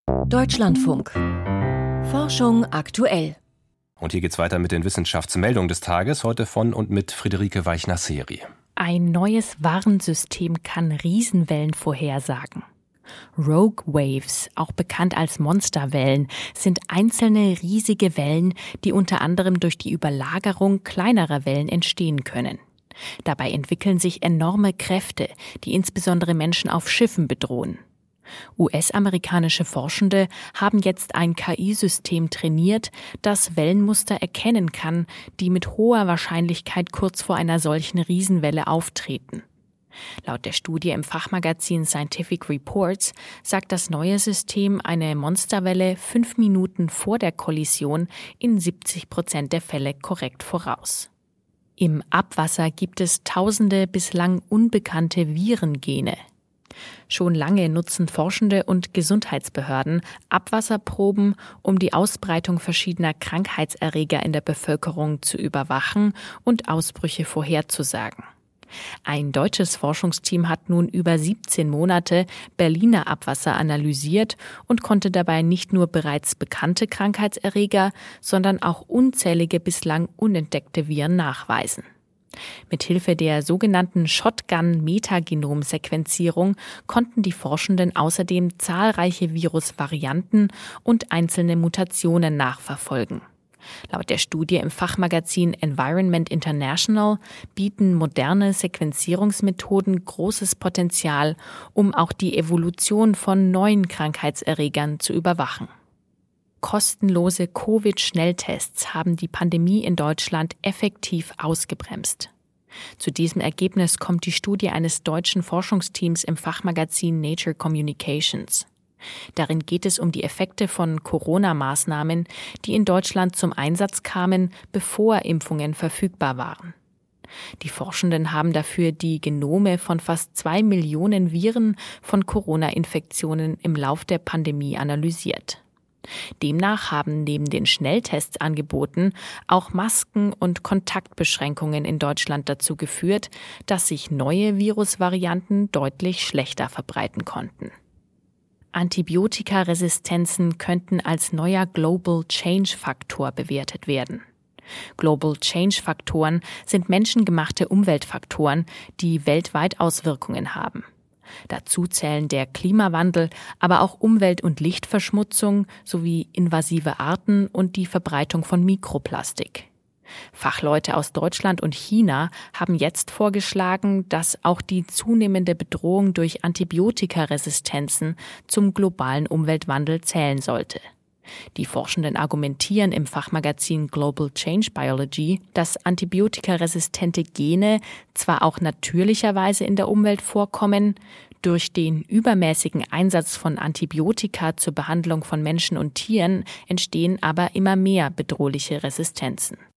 Deutschlandfunk. Forschung aktuell. Und hier geht's weiter mit den Wissenschaftsmeldungen des Tages, heute von und mit Friederike Weichner-Seri. Ein neues Warnsystem kann Riesenwellen vorhersagen. Rogue Waves, auch bekannt als Monsterwellen, sind einzelne riesige Wellen, die unter anderem durch die Überlagerung kleinerer Wellen entstehen können. Dabei entwickeln sich enorme Kräfte, die insbesondere Menschen auf Schiffen bedrohen. US-amerikanische Forschende haben jetzt ein KI-System trainiert, das Wellenmuster erkennen kann, die mit hoher Wahrscheinlichkeit kurz vor einer solchen Riesenwelle auftreten. Laut der Studie im Fachmagazin Scientific Reports sagt das neue System eine Monsterwelle 5 Minuten vor der Kollision in 70% der Fälle korrekt voraus. Im Abwasser gibt es tausende bislang unbekannte Virengene. Schon lange nutzen Forschende und Gesundheitsbehörden Abwasserproben, um die Ausbreitung verschiedener Krankheitserreger in der Bevölkerung zu überwachen und Ausbrüche vorherzusagen. Ein deutsches Forschungsteam hat nun über 17 Monate Berliner Abwasser analysiert und konnte dabei nicht nur bereits bekannte Krankheitserreger, sondern auch unzählige bislang unentdeckte Viren nachweisen. Mithilfe der sogenannten Shotgun-Metagenom-Sequenzierung konnten die Forschenden außerdem zahlreiche Virusvarianten und einzelne Mutationen nachverfolgen. Laut der Studie im Fachmagazin Environment International bieten moderne Sequenzierungsmethoden großes Potenzial, um auch die Evolution von neuen Krankheitserregern zu überwachen. Kostenlose Covid-Schnelltests haben die Pandemie in Deutschland effektiv ausgebremst. Zu diesem Ergebnis kommt die Studie eines deutschen Forschungsteams im Fachmagazin Nature Communications. Darin geht es um die Effekte von Corona-Maßnahmen, die in Deutschland zum Einsatz kamen, bevor Impfungen verfügbar waren. Die Forschenden haben dafür die Genome von fast 2 Millionen Viren von Corona-Infektionen im Lauf der Pandemie analysiert. Demnach haben neben den Schnelltests-Angeboten auch Masken und Kontaktbeschränkungen in Deutschland dazu geführt, dass sich neue Virusvarianten deutlich schlechter verbreiten konnten. Antibiotikaresistenzen könnten als neuer Global Change Faktor bewertet werden. Global Change Faktoren sind menschengemachte Umweltfaktoren, die weltweit Auswirkungen haben. Dazu zählen der Klimawandel, aber auch Umwelt- und Lichtverschmutzung sowie invasive Arten und die Verbreitung von Mikroplastik. Fachleute aus Deutschland und China haben jetzt vorgeschlagen, dass auch die zunehmende Bedrohung durch Antibiotikaresistenzen zum globalen Umweltwandel zählen sollte. Die Forschenden argumentieren im Fachmagazin Global Change Biology, dass antibiotikaresistente Gene zwar auch natürlicherweise in der Umwelt vorkommen, durch den übermäßigen Einsatz von Antibiotika zur Behandlung von Menschen und Tieren entstehen aber immer mehr bedrohliche Resistenzen.